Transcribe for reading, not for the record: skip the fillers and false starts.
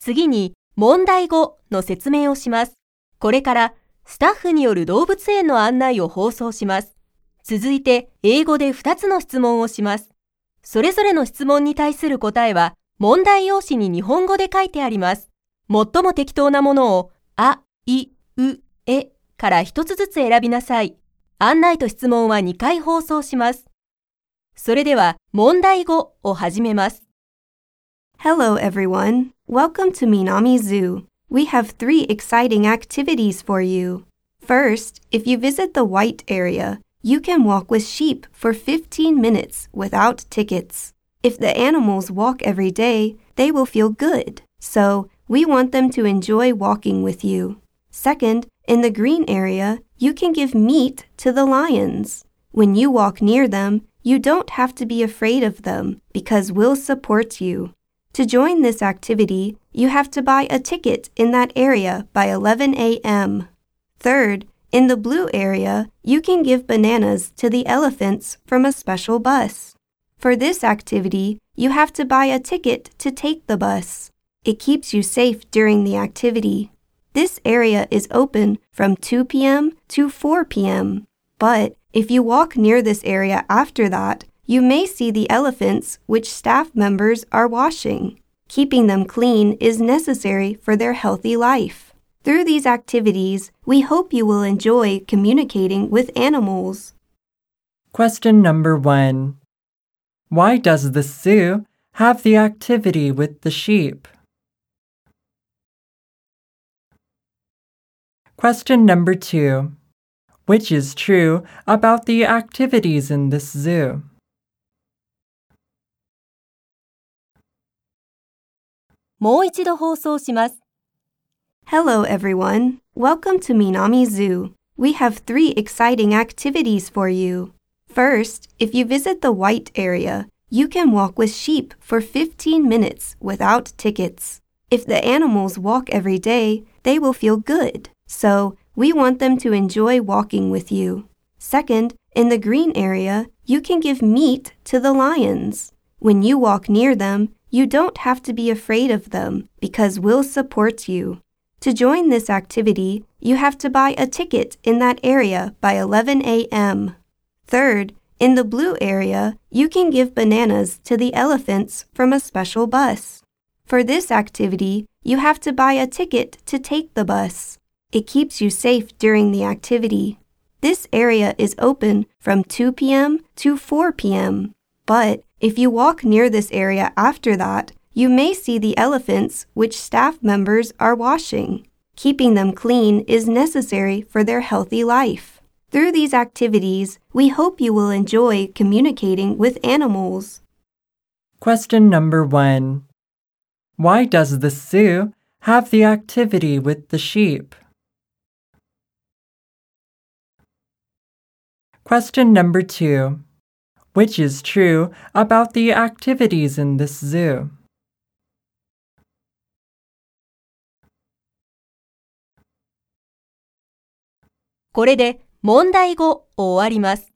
次に問題5の説明をします。これからスタッフによる動物園の案内を放送します。続いて英語で2つの質問をします。それぞれの質問に対する答えは問題用紙に日本語で書いてあります。最も適当なものをあ、い、う、えから1つずつ選びなさい。案内と質問は2回放送します。それでは問題5を始めます。 Hello everyone. Welcome to Minami Zoo. We have 3 exciting activities for you. First, if you visit the white area, you can walk with sheep for 15 minutes without tickets. If the animals walk every day, they will feel good. So, we want them to enjoy walking with you. Second, in the green area, you can give meat to the lions. When you walk near them, you don't have to be afraid of them because we'll support you. To join this activity, you have to buy a ticket in that area by 11 a.m. Third, in the blue area, you can give bananas to the elephants from a special bus. For this activity, you have to buy a ticket to take the bus. It keeps you safe during the activity. This area is open from 2 p.m. to 4 p.m. But if you walk near this area after that, you may see the elephants which staff members are washing. Keeping them clean is necessary for their healthy life. Through these activities, we hope you will enjoy communicating with animals. Question number 1. Why does the zoo have the activity with the sheep? Question number 2. Which is true about the activities in this zoo? もう一度放送します。 Hello everyone. Welcome to Minami Zoo. We have 3 exciting activities for you. First, if you visit the white area, you can walk with sheep for 15 minutes without tickets. If the animals walk every day, they will feel good. So, we want them to enjoy walking with you. Second, in the green area, you can give meat to the lions. When you walk near them, you don't have to be afraid of them because we'll support you. To join this activity, you have to buy a ticket in that area by 11 a.m. Third, in the blue area, you can give bananas to the elephants from a special bus. For this activity, you have to buy a ticket to take the bus. It keeps you safe during the activity. This area is open from 2 p.m. to 4 p.m. But if you walk near this area after that, you may see the elephants which staff members are washing. Keeping them clean is necessary for their healthy life. Through these activities, we hope you will enjoy communicating with animals. Question number 1. Why does the zoo have the activity with the sheep? Question number 2. Which is true about the activities in this zoo? これで問題5を終わります。